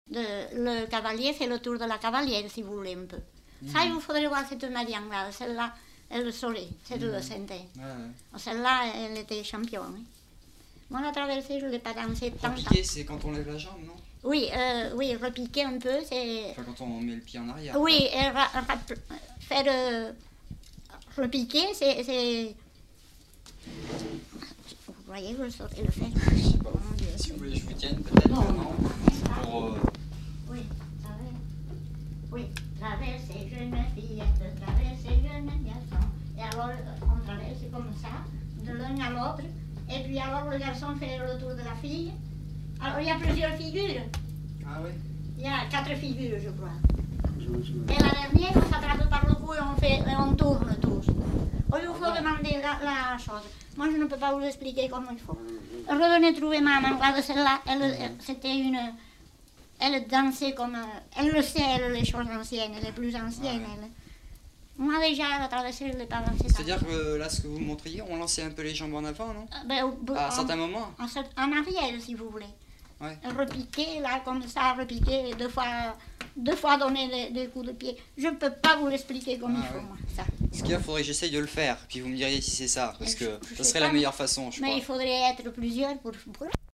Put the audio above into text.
Le cavalier fait le tour de la cavalière, si vous voulez un peu. Ça, il vous faudrait voir cette Marianne-là. Celle-là, elle le saurait, c'est de le sentait. Celle-là, elle était championne. Hein. Moi, la traversée, je ne l'ai pas dansée tant. Repiquer, c'est quand on lève la jambe, non? Oui, oui, repiquer un peu, c'est... Enfin, quand on met le pied en arrière. Oui, faire repiquer, c'est... Vous voyez, je saurais le faire. Je sais pas. Si vous voulez, je vous tienne peut-être, non? Pour... Oui, oui, traverser jeune fillette, traverser jeune garçon. Et alors, on traverse comme ça, de l'un à l'autre. Et puis alors, le garçon fait le tour de la fille. Alors, il y a plusieurs figures. Ah oui? Il y a 4 figures, je crois. Et la dernière, on s'attrape par le cou et on tourne tous. Il vous faut demander la chose. Moi, je ne peux pas vous expliquer comment il faut. Revenez trouver maman. Regarde celle-là. C'était une... Elle dansait comme... Elle le sait, elle, les choses anciennes, les plus anciennes. Elle. Moi, déjà, à la traversée, je ne l'ai pas dansée. C'est-à-dire que là, ce que vous montriez, on lançait un peu les jambes en avant, non? À un certain moment? En arrière, si vous voulez. Ouais. Repiquer, là, comme ça, repiquer, deux fois donner des coups de pied. Je ne peux pas vous l'expliquer comme il faut, moi, ça. Ce qu'il y a, il faudrait que j'essaye de le faire, puis vous me diriez si c'est ça, parce que ce serait la meilleure façon, je crois. Mais il faudrait être plusieurs pour